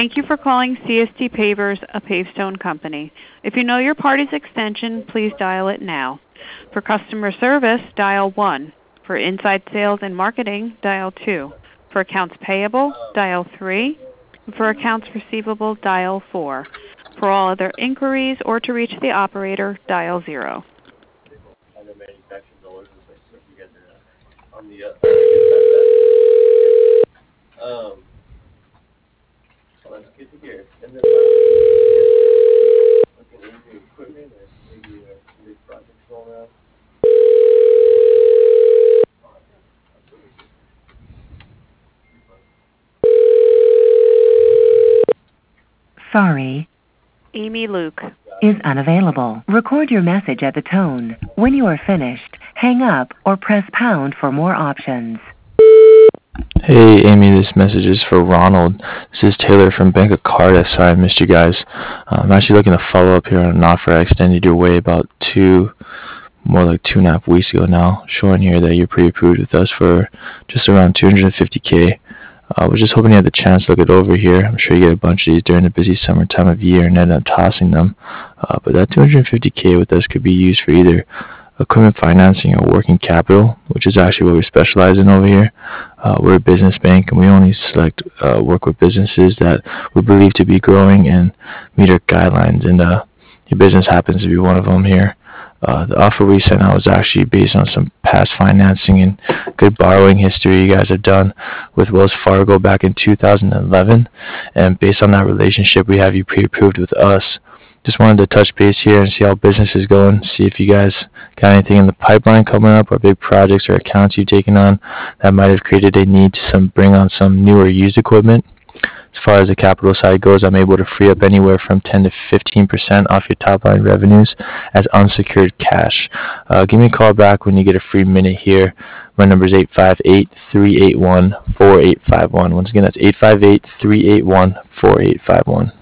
Thank you for calling CST Pavers, a Pavestone company. If you know your party's extension, please dial it now. For customer service, dial 1. For inside sales and marketing, dial 2. For accounts payable, dial 3. For accounts receivable, dial 4. For all other inquiries or to reach the operator, dial 0. Sorry, Amy Luke. is unavailable. Record your message at the tone. When you are finished, hang up or press pound for more options. Hey Amy, this message is for Ronald. This is Taylor from Bank of Cardiff. Sorry I missed you guys. I'm actually looking to follow up here on an offer I extended your way about more like 2.5 weeks ago now, showing here that you're pre-approved with us for just around $250K. I was just hoping you had the chance to look it over here. I'm sure you get a bunch of these during the busy summer time of year and end up tossing them. But that $250K with us could be used for either equipment financing or working capital, which is actually what we specialize in over here. We're a business bank and we only work with businesses that we believe to be growing and meet our guidelines, and your business happens to be one of them here. The offer we sent out was actually based on some past financing and good borrowing history you guys have done with Wells Fargo back in 2011, and based on that relationship we have you pre-approved with us. Just wanted to touch base here and see how business is going, see if you guys got anything in the pipeline coming up or big projects or accounts you've taken on that might have created a need to bring on some new or used equipment. As far as the capital side goes, I'm able to free up anywhere from 10 to 15% off your top line revenues as unsecured cash. Give me a call back when you get a free minute here. My number is 858-381-4851. Once again, that's 858-381-4851.